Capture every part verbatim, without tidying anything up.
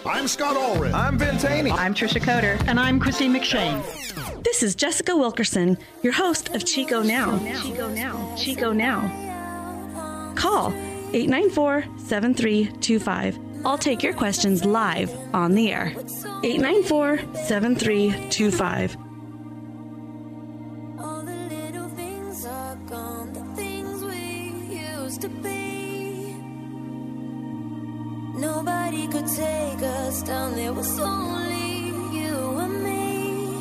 I'm Scott Allred. I'm Ben Taney. I'm Trisha Coder. And I'm Christine McShane. This is Jessica Wilkerson, your host of Chico Now. Chico Now. Chico Now. Call eight nine four, seven three two five. I'll take your questions live on the air. eight nine four, seven three two five. All the little things are gone, the things we used to be. Nobody could take us down, there was only you and me.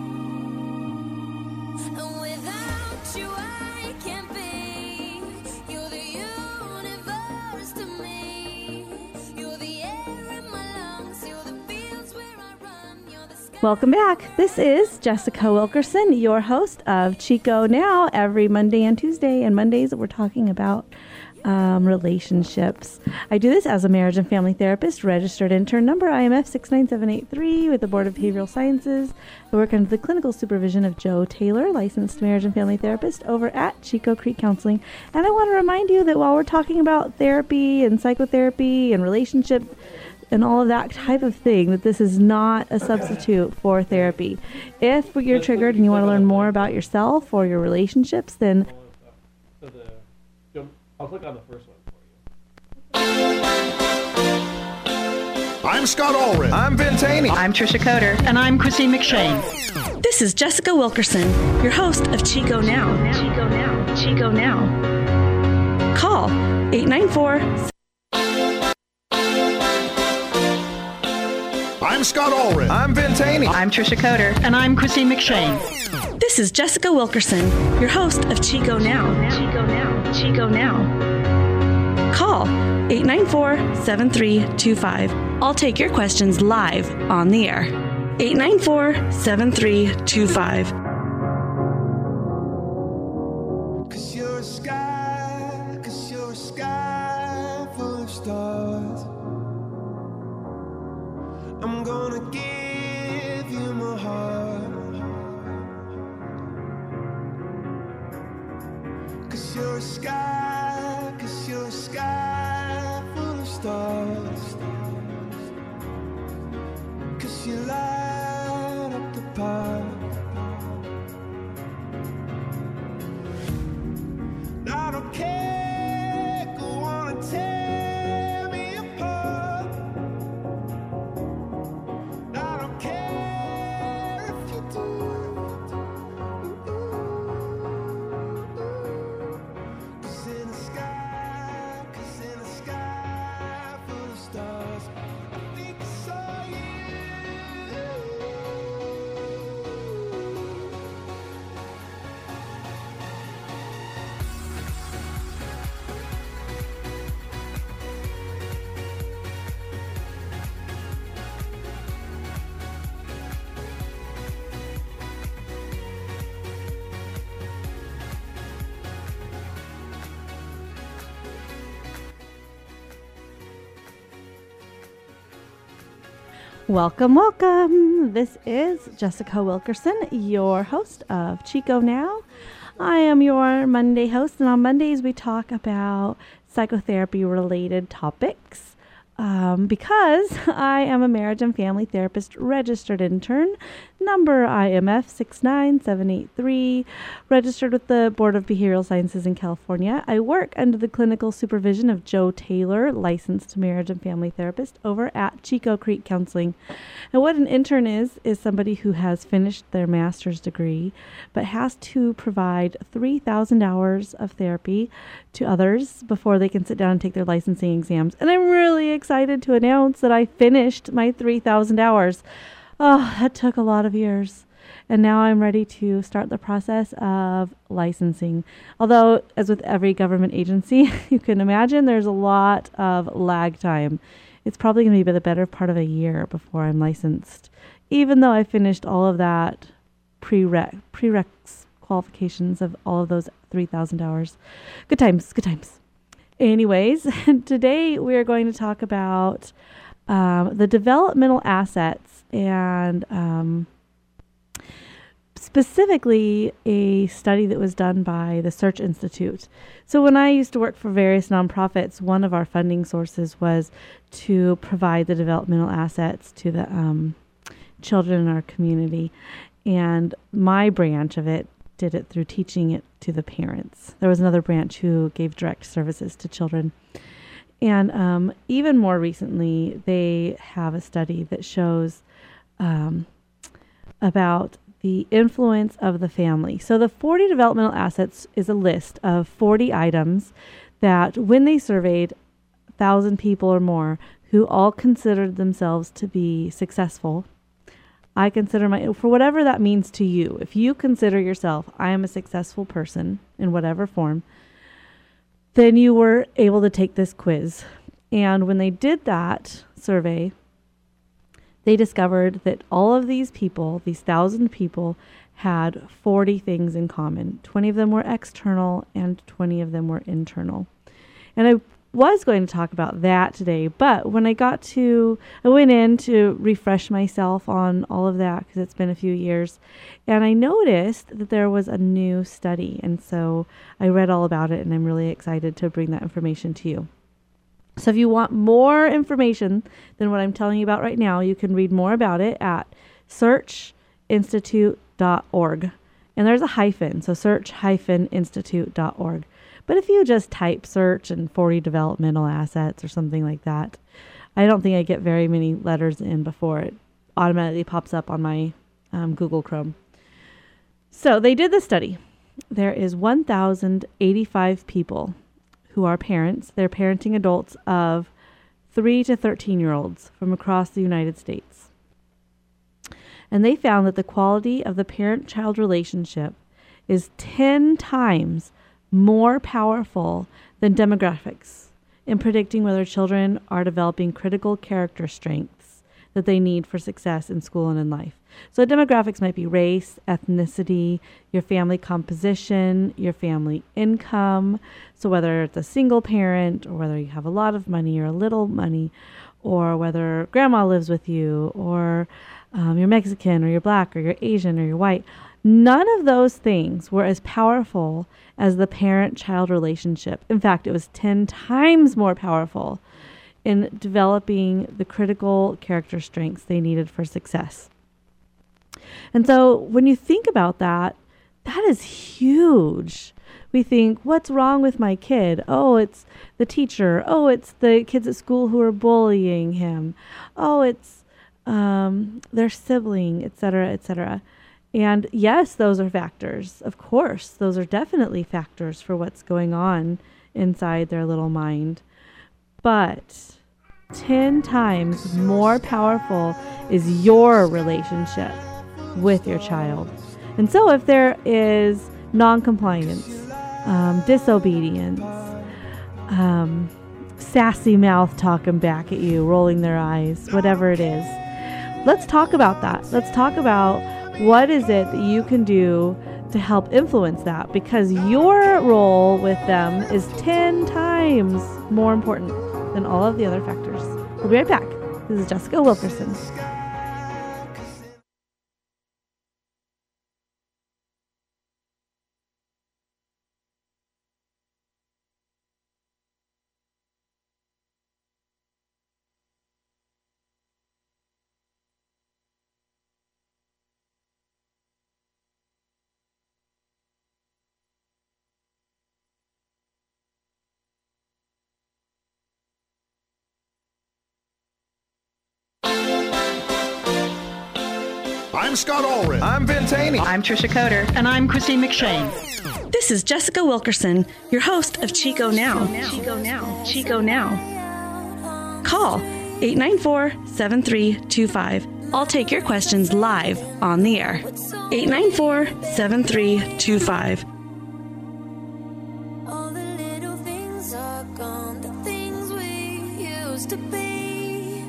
And without you I can't be. You're the universe to me. You're the air in my lungs, you're the fields where I run, you're the sky. Welcome back. This is Jessica Wilkerson, your host of Chico Now. Every Monday and Tuesday, and Mondays we're talking about um, relationships. I do this as a marriage and family therapist, registered intern number I M F six nine seven eight three with the Board of Behavioral Sciences. I work under the clinical supervision of Joe Taylor, licensed marriage and family therapist over at Chico Creek Counseling. And I want to remind you that while we're talking about therapy and psychotherapy and relationship and all of that type of thing, that this is not a substitute for therapy. If you're triggered and you want to learn more about yourself or your relationships, then So the, jump, I'll click on the first one for you. I'm Scott Allred. I'm Ben Taney. I'm Trisha Coder. And I'm Christine McShane. this is Jessica Wilkerson, your host of Chico Now. Chico Now. Chico Now. Call eight nine four. I'm Scott Allred. I'm Ben Taney. I'm Trisha Coder. And I'm Christine McShane. This is Jessica Wilkerson, your host of Chico Now. Chico Now. Chico Now. Call eight nine four, seven three two five. I'll take your questions live on the air. eight nine four, seven three two five. Cause you're a sky, cause you're a sky full of stars. I'm gonna give you my heart. Cause you're a sky, cause you're a sky full of stars. Cause you light up the park. I don't care, go on and tear me apart. I don't care if you do. Cause in the sky, cause in the sky full of stars, I think I saw you. Welcome, welcome. This is Jessica Wilkerson, your host of Chico Now. I am your Monday host, and on Mondays we talk about psychotherapy-related topics. Um, because I am a marriage and family therapist registered intern, number I M F six nine seven eight three, registered with the Board of Behavioral Sciences in California. I work under the clinical supervision of Joe Taylor, licensed marriage and family therapist over at Chico Creek Counseling. And what an intern is, is somebody who has finished their master's degree, but has to provide three thousand hours of therapy to others before they can sit down and take their licensing exams. And I'm really excited to announce that I finished my three thousand hours. Oh, that took a lot of years. And now I'm ready to start the process of licensing. Although, as with every government agency, you can imagine there's a lot of lag time. It's probably going to be the better part of a year before I'm licensed, even though I finished all of that prereq, prereqs qualifications of all of those three thousand hours. Good times, good times. Anyways, today we are going to talk about um, the developmental assets and um, specifically a study that was done by the Search Institute. So when I used to work for various nonprofits, one of our funding sources was to provide the developmental assets to the um, children in our community. And my branch of it did it through teaching it to the parents. There was another branch who gave direct services to children. And um, even more recently, they have a study that shows um, about the influence of the family. So the forty developmental assets is a list of forty items that when they surveyed one thousand people or more who all considered themselves to be successful. I consider my, for whatever that means to you, if you consider yourself, I am a successful person in whatever form, then you were able to take this quiz. And when they did that survey, they discovered that all of these people, these thousand people, had forty things in common. twenty of them were external and twenty of them were internal. And I was going to talk about that today, but when I got to, I went in to refresh myself on all of that because it's been a few years, and I noticed that there was a new study. And so I read all about it, and I'm really excited to bring that information to you. So if you want more information than what I'm telling you about right now, you can read more about it at search institute dot org. And there's a hyphen, so search institute dot org. But if you just type search and forty developmental assets or something like that, I don't think I get very many letters in before it automatically pops up on my um, Google Chrome. So they did the study. There is one thousand eighty-five people who are parents. They're parenting adults of three to thirteen-year-olds from across the United States. And they found that the quality of the parent-child relationship is ten times more powerful than demographics in predicting whether children are developing critical character strengths that they need for success in school and in life. So demographics might be race, ethnicity, your family composition, your family income. So whether it's a single parent or whether you have a lot of money or a little money, or whether grandma lives with you, or um, you're Mexican or you're black or you're Asian or you're white. None of those things were as powerful as the parent-child relationship. In fact, it was ten times more powerful in developing the critical character strengths they needed for success. And so when you think about that, that is huge. We think, what's wrong with my kid? Oh, it's the teacher. Oh, it's the kids at school who are bullying him. Oh, it's um, their sibling, et cetera, et cetera. And yes, those are factors. Of course, those are definitely factors for what's going on inside their little mind. But ten times more powerful is your relationship with your child. And so if there is non-compliance, um, disobedience, um, sassy mouth talking back at you, rolling their eyes, whatever it is, let's talk about that. Let's talk about what is it that you can do to help influence that, because your role with them is ten times more important than all of the other factors. We'll be right back. This is Jessica Wilkerson. I'm Scott Allred. I'm Ben Taney. I'm Trisha Coder. And I'm Christine McShane. This is Jessica Wilkerson, your host of Chico Now. Chico Now. Chico Now. Call eight nine four, seven three two five. I'll take your questions live on the air. eight nine four, seven three two five. All the little things are gone, the things we used to be.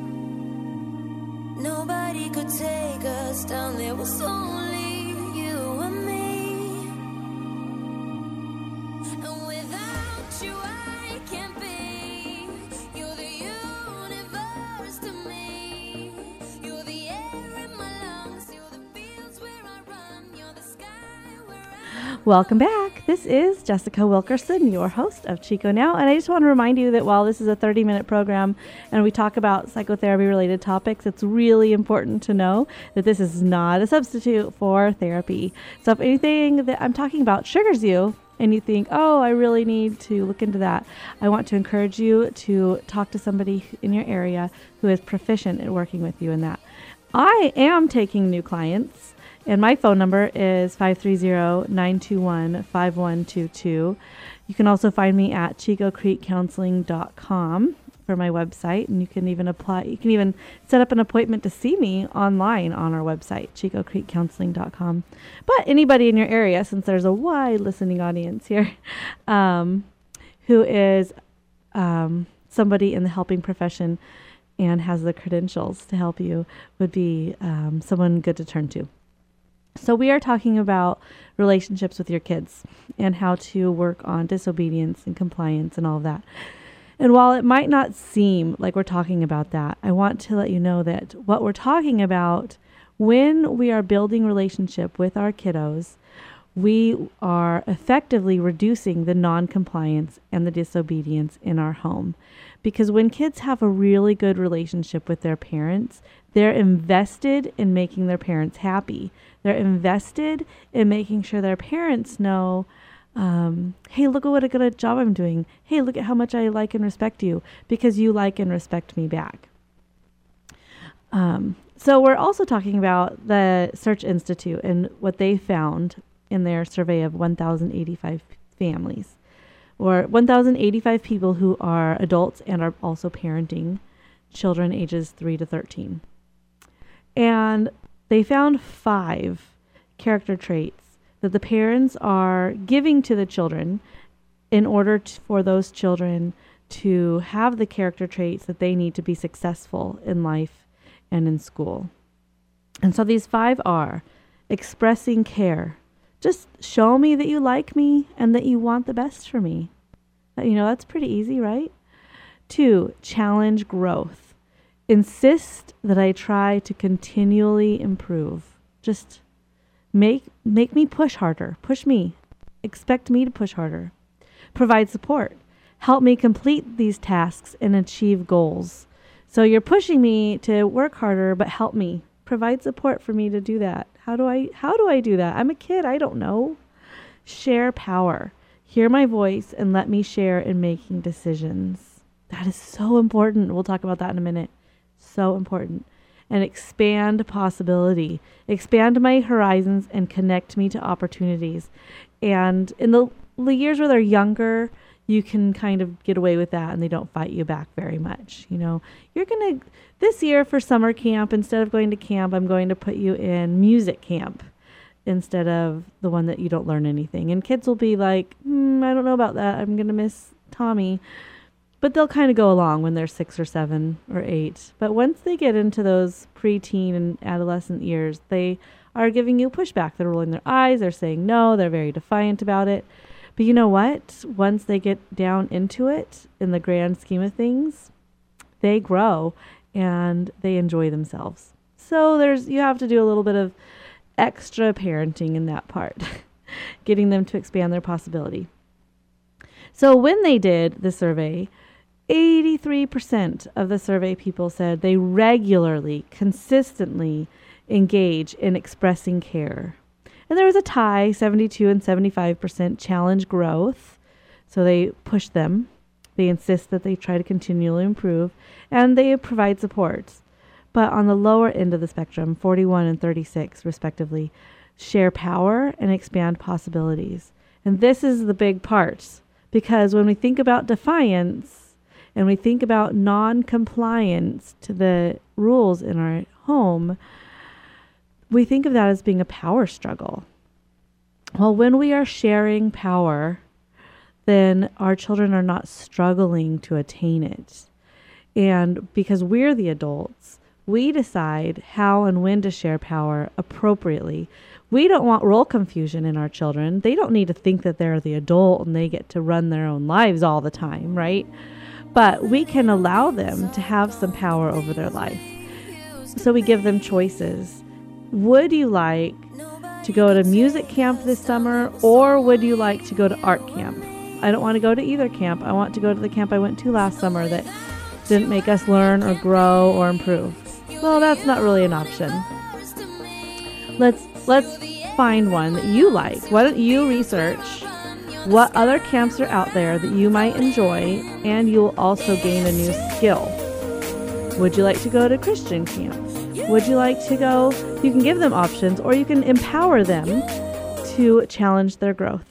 Nobody could take us down, there was only you and me. And without you I can't be. You're the universe to me. You're the air in my lungs, you're the fields where I run. Welcome back. This is Jessica Wilkerson, your host of Chico Now. And I just want to remind you that while this is a thirty-minute program and we talk about psychotherapy-related topics, it's really important to know that this is not a substitute for therapy. So if anything that I'm talking about triggers you and you think, oh, I really need to look into that, I want to encourage you to talk to somebody in your area who is proficient at working with you in that. I am taking new clients. And my phone number is five three zero, nine two one, five one two two. You can also find me at chico creek counseling dot com for my website. And you can even apply, you can even set up an appointment to see me online on our website, chico creek counseling dot com. But anybody in your area, since there's a wide listening audience here, um, who is um, somebody in the helping profession and has the credentials to help you, would be um, someone good to turn to. So we are talking about relationships with your kids and how to work on disobedience and compliance and all of that. And while it might not seem like we're talking about that, I want to let you know that what we're talking about when we are building relationship with our kiddos, we are effectively reducing the non-compliance and the disobedience in our home. Because when kids have a really good relationship with their parents, they're invested in making their parents happy. They're invested in making sure their parents know, um, hey, look at what a good job I'm doing. Hey, look at how much I like and respect you because you like and respect me back. Um, so we're also talking about the Search Institute and what they found in their survey of one thousand eighty-five families, or one thousand eighty-five people who are adults and are also parenting children ages three to thirteen. And they found five character traits that the parents are giving to the children in order to, for those children to have the character traits that they need to be successful in life and in school. And so these five are expressing care. Just show me that you like me and that you want the best for me. You know, that's pretty easy, right? Two, challenge growth. Insist that I try to continually improve. Just make make me push harder. Push me. Expect me to push harder. Provide support. Help me complete these tasks and achieve goals. So you're pushing me to work harder, but help me. Provide support for me to do that. How do I how do I do that? I'm a kid. I don't know. Share power. Hear my voice and let me share in making decisions. That is so important. We'll talk about that in a minute. So important. And expand possibility. Expand my horizons and connect me to opportunities. And in the, the years where they're younger, you can kind of get away with that and they don't fight you back very much. You know, you're going to, this year for summer camp, instead of going to camp, I'm going to put you in music camp instead of the one that you don't learn anything. And kids will be like, mm, I don't know about that. I'm going to miss Tommy. But they'll kind of go along when they're six or seven or eight. But once they get into those preteen and adolescent years, they are giving you pushback. They're rolling their eyes. They're saying no. They're very defiant about it. But you know what? Once they get down into it, in the grand scheme of things, they grow and they enjoy themselves. So there's you have to do a little bit of extra parenting in that part, getting them to expand their possibility. So when they did the survey, eighty-three percent of the survey people said they regularly, consistently engage in expressing care. And there was a tie, seventy-two and seventy-five percent challenge growth. So they push them. They insist that they try to continually improve, and they provide support. But on the lower end of the spectrum, forty-one and thirty-six respectively, share power and expand possibilities. And this is the big part, because when we think about defiance and we think about non-compliance to the rules in our home, we think of that as being a power struggle. Well, when we are sharing power, then our children are not struggling to attain it. And because we're the adults, we decide how and when to share power appropriately. We don't want role confusion in our children. They don't need to think that they're the adult and they get to run their own lives all the time, right? But we can allow them to have some power over their life. So we give them choices. Would you like to go to music camp this summer, or would you like to go to art camp? I don't want to go to either camp. I want to go to the camp I went to last summer that didn't make us learn or grow or improve. Well, that's not really an option. Let's let's find one that you like. Why don't you research what other camps are out there that you might enjoy, and you'll also gain a new skill. Would you like to go to Christian camp? Would you like to go? You can give them options, or you can empower them to challenge their growth.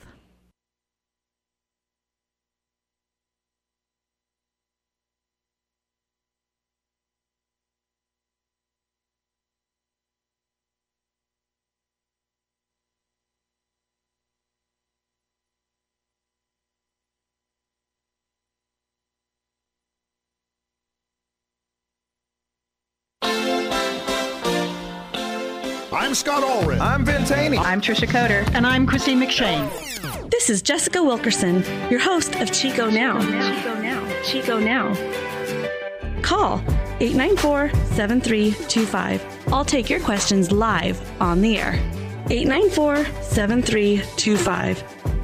I'm Scott Allred. I'm Ben Taney. I'm Trisha Coder. And I'm Christine McShane. This is Jessica Wilkerson, your host of Chico Now. Chico Now. Chico Now. Call eight nine four, seven three two five. I'll take your questions live on the air. eight nine four, seven three two five.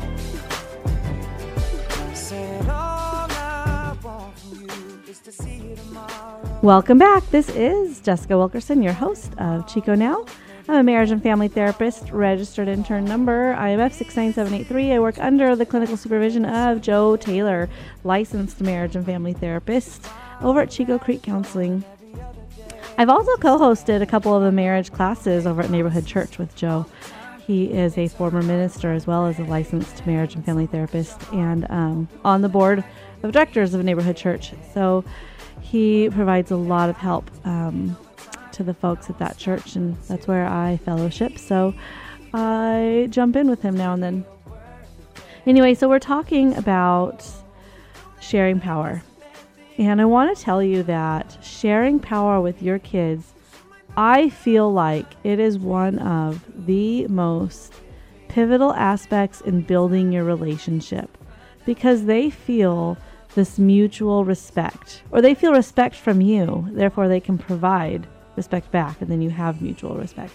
Said all I want from you is to see you tomorrow. Welcome back. This is Jessica Wilkerson, your host of Chico Now. I'm a marriage and family therapist, registered intern number I M F six nine seven eight three. I work under the clinical supervision of Joe Taylor, licensed marriage and family therapist over at Chico Creek Counseling. I've also co-hosted a couple of the marriage classes over at Neighborhood Church with Joe. He is a former minister as well as a licensed marriage and family therapist, and um, on the board of directors of Neighborhood Church. So he provides a lot of help um, to the folks at that church, and that's where I fellowship. So I jump in with him now and then. Anyway, so we're talking about sharing power. And I want to tell you that sharing power with your kids, I feel like it is one of the most pivotal aspects in building your relationship, because they feel this mutual respect, or they feel respect from you, therefore they can provide respect back, and then you have mutual respect.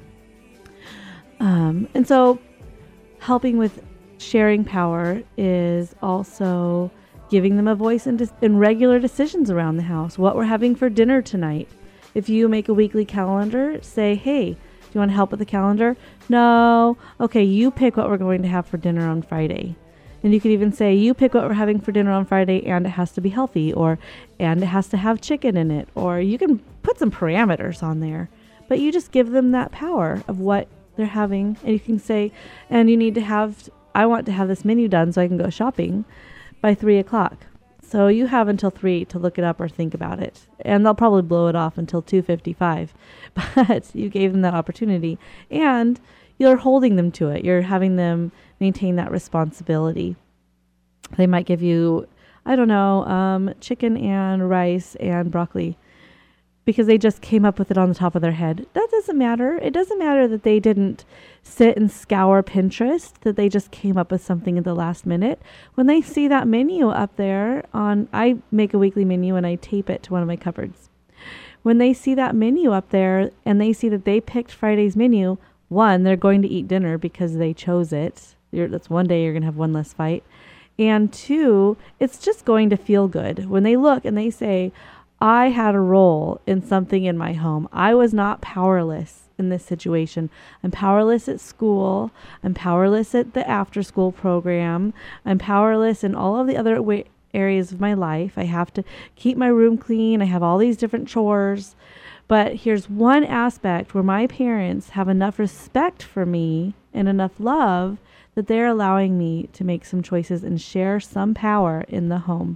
Um, and so helping with sharing power is also giving them a voice in, dis- in regular decisions around the house. What we're having for dinner tonight. If you make a weekly calendar, say, hey, do you want to help with the calendar? No. Okay, you pick what we're going to have for dinner on Friday. And you could even say, you pick what we're having for dinner on Friday, and it has to be healthy, or and it has to have chicken in it, or you can put some parameters on there. But you just give them that power of what they're having, and you can say, and you need to have, I want to have this menu done so I can go shopping by three o'clock. So you have until three to look it up or think about it. And they'll probably blow it off until two fifty-five. But you gave them that opportunity, and you're holding them to it. You're having them maintain that responsibility. They might give you, I don't know, um, chicken and rice and broccoli because they just came up with it on the top of their head. That doesn't matter. It doesn't matter that they didn't sit and scour Pinterest, that they just came up with something at the last minute. When they see that menu up there on, I make a weekly menu and I tape it to one of my cupboards. When they see that menu up there and they see that they picked Friday's menu, one, they're going to eat dinner because they chose it. You're, that's one day you're going to have one less fight. And two, it's just going to feel good. When they look and they say, I had a role in something in my home. I was not powerless in this situation. I'm powerless at school. I'm powerless at the after school program. I'm powerless in all of the other wa- areas of my life. I have to keep my room clean. I have all these different chores. But here's one aspect where my parents have enough respect for me and enough love that they're allowing me to make some choices and share some power in the home.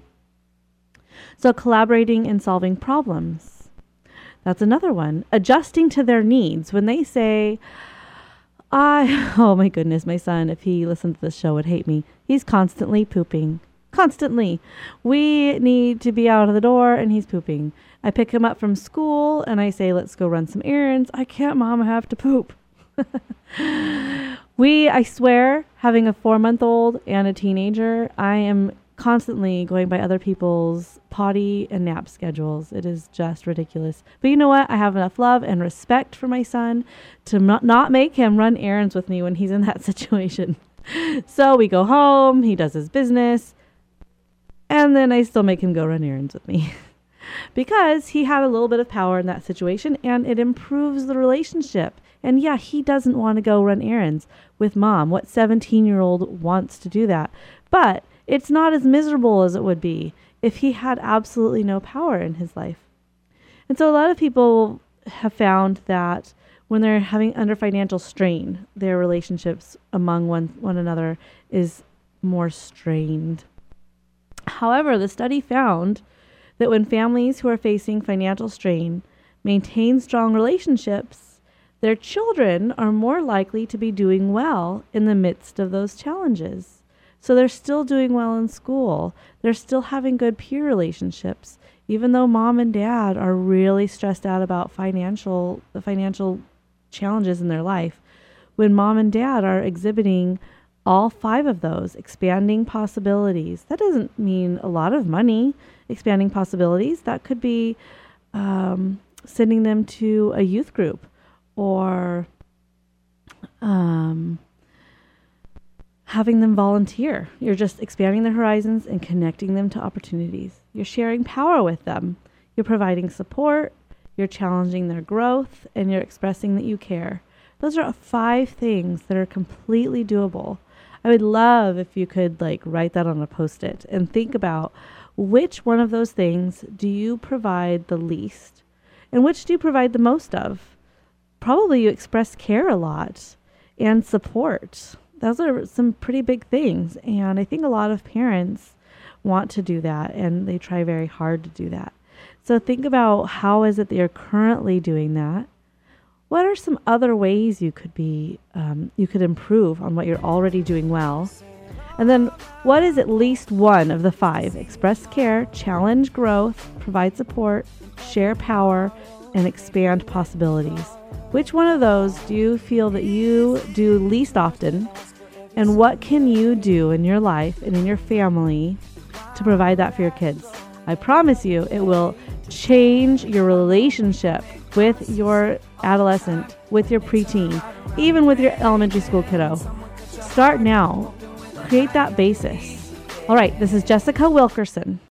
So collaborating and solving problems. That's another one. Adjusting to their needs. When they say, I, oh my goodness, my son, if he listened to this show, would hate me. He's constantly pooping. Constantly. We need to be out of the door and he's pooping. I pick him up from school and I say, let's go run some errands. I can't, Mom, I have to poop. we, I swear, having a four-month-old and a teenager, I am constantly going by other people's potty and nap schedules. It is just ridiculous. But you know what? I have enough love and respect for my son to not, not make him run errands with me when he's in that situation. So we go home, he does his business, and then I still make him go run errands with me. Because he had a little bit of power in that situation, and it improves the relationship. And yeah, he doesn't want to go run errands with mom. What seventeen-year-old wants to do that? But it's not as miserable as it would be if he had absolutely no power in his life. And so a lot of people have found that when they're having under financial strain, their relationships among one, one another is more strained. However, the study found that when families who are facing financial strain maintain strong relationships, their children are more likely to be doing well in the midst of those challenges. So they're still doing well in school. They're still having good peer relationships, even though mom and dad are really stressed out about financial the financial challenges in their life. When mom and dad are exhibiting all five of those, expanding possibilities, that doesn't mean a lot of money. Expanding possibilities, that could be um, sending them to a youth group, or um, having them volunteer. You're just expanding their horizons and connecting them to opportunities. You're sharing power with them. You're providing support. You're challenging their growth, and you're expressing that you care. Those are five things that are completely doable. I would love if you could like write that on a Post-it and think about which one of those things do you provide the least, and which do you provide the most of. Probably you express care a lot and support. Those are some pretty big things, and I think a lot of parents want to do that, and they try very hard to do that. So think about, how is it that you're currently doing that? What are some other ways you could be, um, you could improve on what you're already doing well? And then what is at least one of the five? Express care, challenge growth, provide support, share power, and expand possibilities. Which one of those do you feel that you do least often? And what can you do in your life and in your family to provide that for your kids? I promise you it will change your relationship with your adolescent, with your preteen, even with your elementary school kiddo. Start now. Create that basis. All right, this is Jessica Wilkerson.